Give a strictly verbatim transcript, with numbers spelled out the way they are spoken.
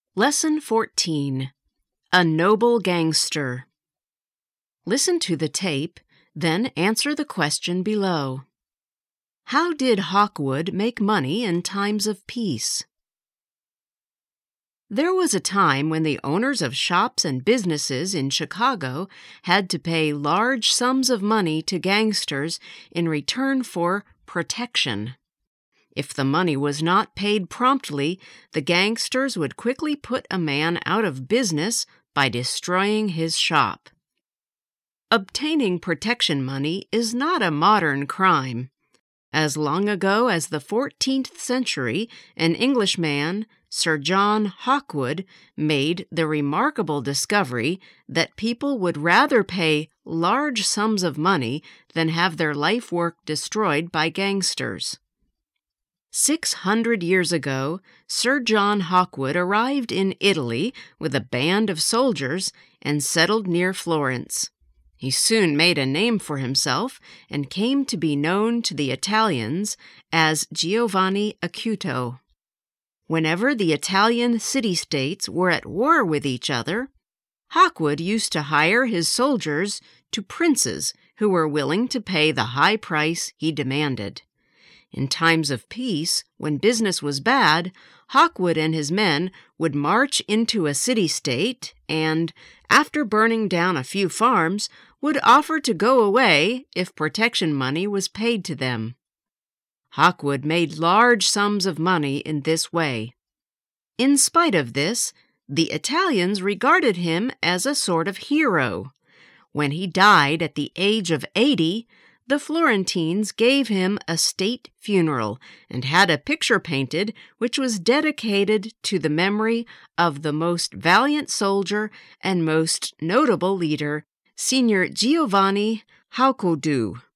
Lesson fourteen. A Noble Gangster. Listen to the tape, then answer the question below. How did Hawkwood make money in times of peace? There was a time when the owners of shops and businesses in Chicago had to pay large sums of money to gangsters in return for protection. If the money was not paid promptly, the gangsters would quickly put a man out of business by destroying his shop. Obtaining protection money is not a modern crime. As long ago as the fourteenth century, an Englishman, Sir John Hawkwood, made the remarkable discovery that people would rather pay large sums of money than have their life work destroyed by gangsters. Six hundred years ago, Sir John Hawkwood arrived in Italy with a band of soldiers and settled near Florence. He soon made a name for himself and came to be known to the Italians as Giovanni Acuto. Whenever the Italian city-states were at war with each other, Hawkwood used to hire his soldiers to princes who were willing to pay the high price he demanded. In times of peace, when business was bad, Hawkwood and his men would march into a city-state and, after burning down a few farms, would offer to go away if protection money was paid to them. Hawkwood made large sums of money in this way. In spite of this, the Italians regarded him as a sort of hero. When he died at the age of eighty, the Florentines gave him a state funeral and had a picture painted which was dedicated to the memory of the most valiant soldier and most notable leader, Signor Giovanni Hawkwodu.